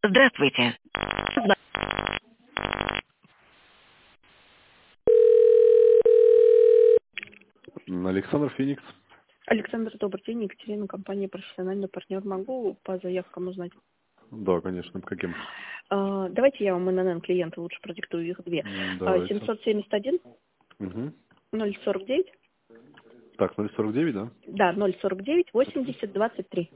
Здравствуйте. Александр Феникс. Александр, добрый день. Екатерина, компания «Профессиональный партнер». Могу по заявкам узнать? Да, конечно, по каким? Давайте я вам ННН клиента лучше продиктую, их две. Давайте. 771 Угу. 049. Так, 049, да? Да, 049 80 23.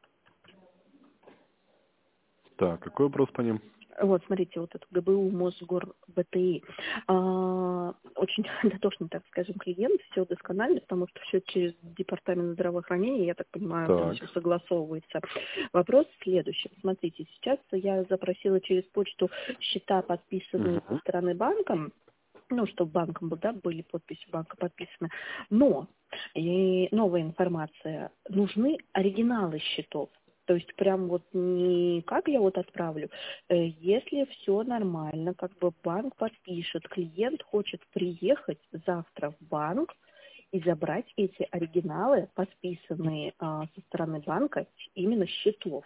Так, какой вопрос по ним? Вот, смотрите, вот это ГБУ, Мосгор, БТИ. Очень дотошный, так скажем, клиент, все досконально, потому что все через департамент здравоохранения, я так понимаю, там Так. все согласовывается. Вопрос следующий. Смотрите, сейчас я запросила через почту счета, подписанные со стороны банка, ну, чтобы банком был, да, были подписи банка подписаны. Но и новая информация. Нужны оригиналы счетов. То есть прям вот не как я вот отправлю. Если все нормально, как бы банк подпишет, клиент хочет приехать завтра в банк и забрать эти оригиналы, подписанные со стороны банка, именно счетов.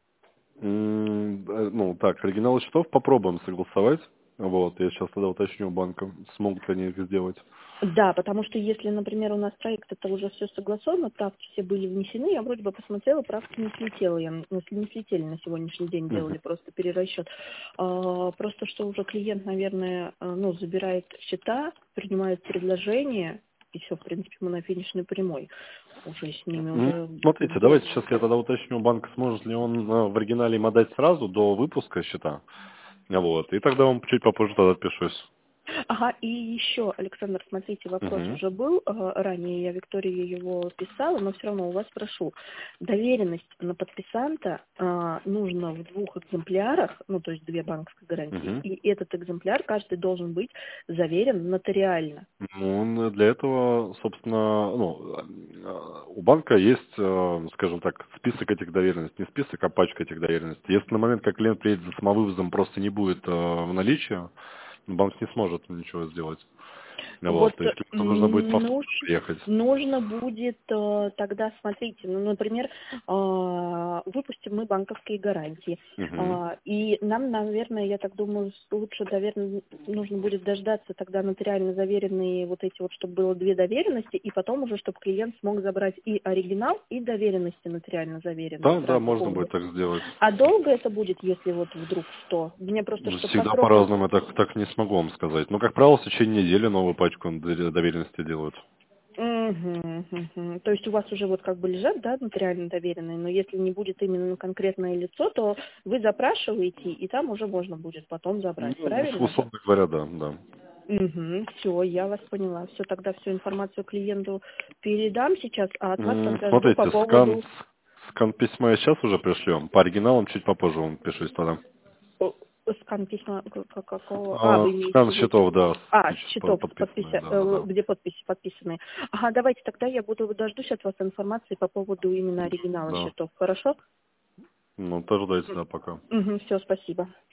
Ну, так, оригиналы счетов попробуем согласовать. Вот, я сейчас тогда уточню у банка, смогут ли они это сделать. Да, потому что если, например, у нас проект, это уже все согласовано, правки все были внесены, я вроде бы посмотрела, правки не слетела, не слетели на сегодняшний день, делали просто перерасчет. Просто что уже клиент, наверное, ну, забирает счета, принимает предложение, и все, в принципе, мы на финишной прямой. Уже с ними уже... Смотрите, давайте сейчас я тогда уточню у банка, сможет ли он в оригинале им отдать сразу до выпуска счета. Вот, и тогда вам чуть попозже тогда отпишусь. Ага, и еще, Александр, смотрите, вопрос уже был ранее, я Виктории его писала, но все равно у вас прошу. Доверенность на подписанта нужно в 2 экземплярах, ну, то есть 2 банковские гарантии, и этот экземпляр каждый должен быть заверен нотариально. Ну, для этого, собственно, ну, у банка есть, скажем так, список этих доверенностей, не список, а пачка этих доверенностей. Если на момент, как клиент приедет за самовывозом, просто не будет в наличии, банк не сможет ничего сделать. Вот, Вот то есть клиенту нужно будет повторно приехать. нужно будет тогда, смотрите, ну, например, выпустим мы банковские гарантии. И нам, наверное, я так думаю, лучше, наверное, нужно будет дождаться тогда нотариально заверенные вот эти вот, чтобы было 2 доверенности, и потом уже, чтобы клиент смог забрать и оригинал, и доверенности нотариально заверенные. Да, можно будет так сделать. А долго это будет, если вот вдруг что? Мне просто, чтобы Всегда по срокам... по-разному, так не смогу вам сказать. Но, как правило, в течение недели новую пачку доверенности делают. То есть у вас уже вот как бы лежат, да, нотариально доверенные, но если не будет именно конкретное лицо, то вы запрашиваете, и там уже можно будет потом забрать, правильно? Условно говоря, да. Все, я вас поняла. Все, тогда всю информацию клиенту передам сейчас, а от вас тогда жду по Смотрите, поводу... скан письма я сейчас уже пришлем. По оригиналам чуть попозже вам пишусь тогда. Скан письма какого? Вы имеете в Скан виду... счетов, да, Счетов, подписанные, да. где подписи подписаны. Ага, давайте тогда я дождусь от вас информации по поводу именно оригинала Да. счетов. Хорошо? Ну, дождайтесь, да, пока. Все, спасибо.